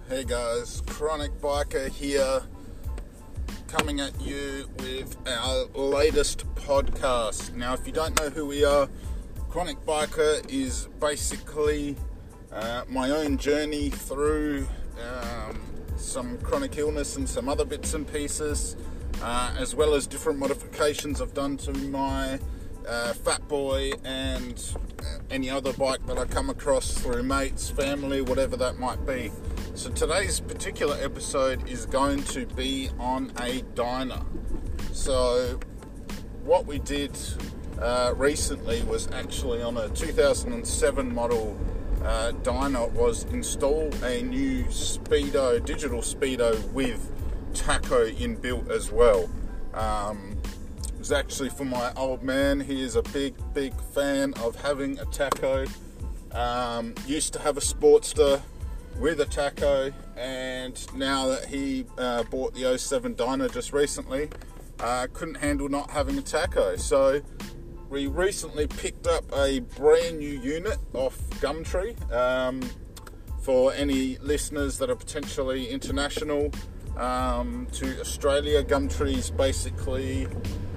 Hey guys, Chronic Biker here, coming at you with our latest podcast. Now, if you don't know who we are, Chronic Biker is basically my own journey through some chronic illness and some other bits and pieces, as well as different modifications I've done to my Fat Boy and any other bike that I come across through mates, family, whatever that might be. So today's particular episode is going to be on a Dyna. So what we did recently was actually on a 2007 model Dyna was install a new Speedo, digital Speedo with tacho inbuilt as well. It was actually for my old man. He is a big fan of having a tacho. Used to have a Sportster with a tacho, and now that he bought the 07 Dyna just recently, couldn't handle not having a tacho. So we recently picked up a brand new unit off Gumtree. For any listeners that are potentially international to Australia, Gumtree's basically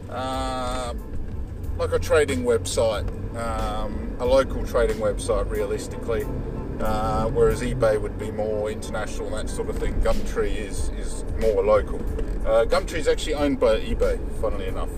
like a trading website, a local trading website realistically, whereas eBay would be more international and that sort of thing. Gumtree is more local. Gumtree is actually owned by eBay, funnily enough.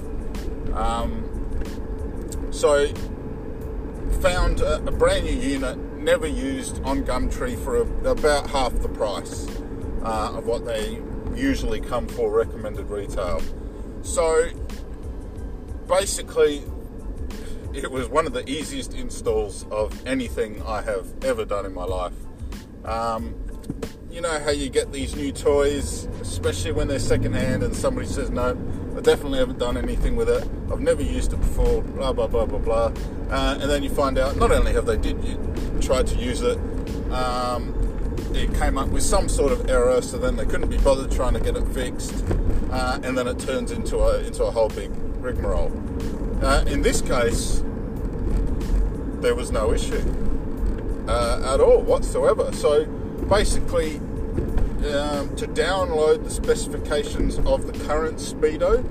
So found a brand new unit, never used, on Gumtree for about half the price of what they usually come for recommended retail. So basically it was one of the easiest installs of anything I have ever done in my life. You know how you get these new toys, especially when they're secondhand, and somebody says, no, I definitely haven't done anything with it, I've never used it before, blah, blah, blah, blah, blah. And then you find out, not only have they tried to use it, it came up with some sort of error, so then they couldn't be bothered trying to get it fixed, and then it turns into a whole big rigmarole. In this case, there was no issue at all whatsoever. So basically, to download the specifications of the current Speedo,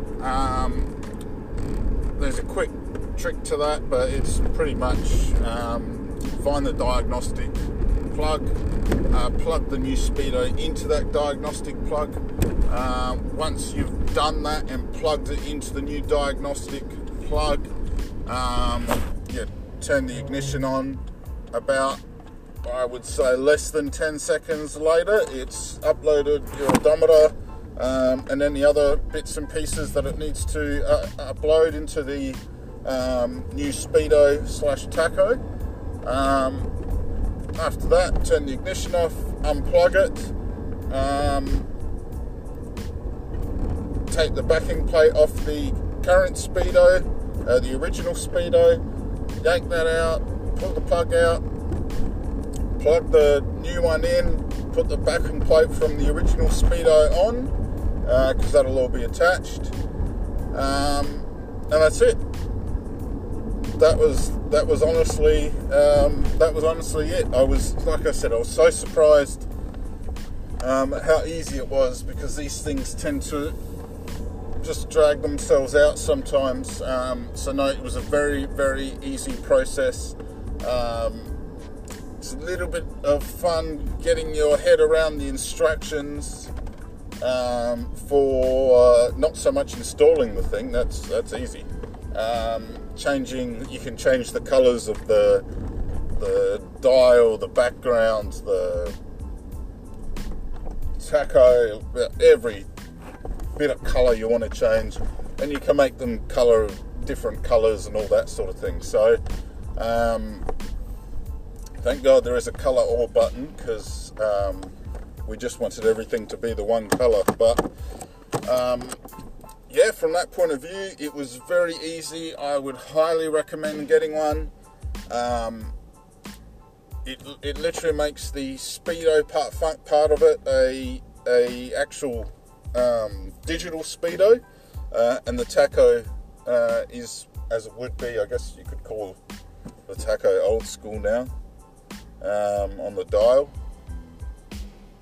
there's a quick trick to that, but it's pretty much find the diagnostic plug, plug the new Speedo into that diagnostic plug. Once you've done that and plugged it into the new diagnostic plug, turn the ignition on. About, I would say, less than 10 seconds later, it's uploaded your odometer and any other bits and pieces that it needs to upload into the new Speedo / tacho. After that, turn the ignition off, unplug it, take the backing plate off the current Speedo, the original Speedo, yank that out, pull the plug out, plug the new one in, put the backing plate from the original Speedo on, because that'll all be attached, and that's it. That was honestly it. I was, like I said, I was so surprised at how easy it was, because these things tend to just drag themselves out sometimes. So no, it was a very easy process. It's a little bit of fun getting your head around the instructions for not so much installing the thing. That's easy. You can change the colours of the dial, the background, the tacho, every bit of colour you want to change, and you can make them different colours and all that sort of thing. So thank God there is a colour all button, because we just wanted everything to be the one colour. But yeah, from that point of view, it was very easy. I would highly recommend getting one. It literally makes the Speedo part of it a actual digital Speedo, and the tacho is, as it would be, I guess you could call the tacho old school now, on the dial.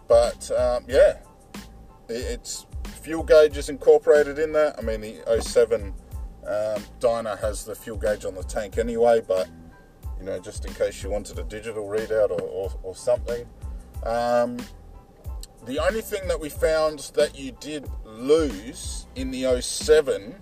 But yeah, it's fuel gauge is incorporated in that. I mean, the 07 Dyna has the fuel gauge on the tank anyway, but you know, just in case you wanted a digital readout or something. The only thing that we found that you did lose in the 07,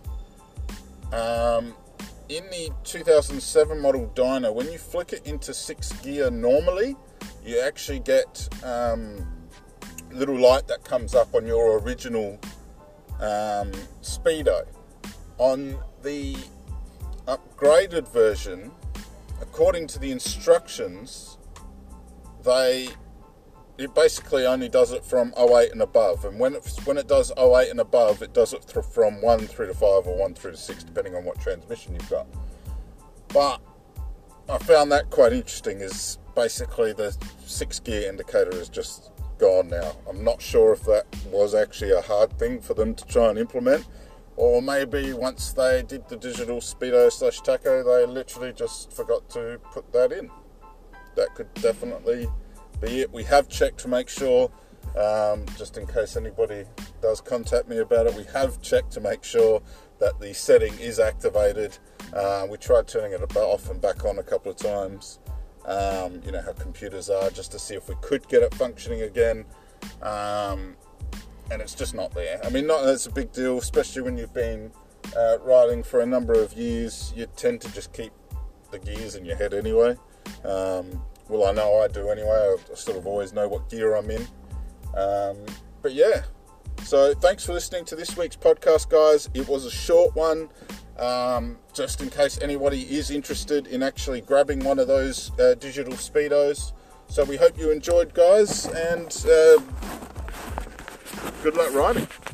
in the 2007 model Dyna, when you flick it into 6th gear normally, you actually get a little light that comes up on your original speedo. On the upgraded version, according to the instructions, it basically only does it from 08 and above, and when it does 08 and above, it does it from 1 through to 5 or 1 through to 6, depending on what transmission you've got. But I found that quite interesting, is basically the 6th gear indicator is just gone now. I'm not sure if that was actually a hard thing for them to try and implement, or maybe once they did the digital speedo / tacho, they literally just forgot to put that in. That could definitely be it. We have checked to make sure, just in case anybody does contact me about it, we have checked to make sure that the setting is activated. We tried turning it off and back on a couple of times. You know how computers are, just to see if we could get it functioning again. And it's just not there. I mean, that's a big deal, especially when you've been riding for a number of years. You tend to just keep the gears in your head anyway. Well, I know I do anyway. I sort of always know what gear I'm in. But yeah, so thanks for listening to this week's podcast, guys. It was a short one, just in case anybody is interested in actually grabbing one of those digital speedos. So we hope you enjoyed, guys, and good luck riding.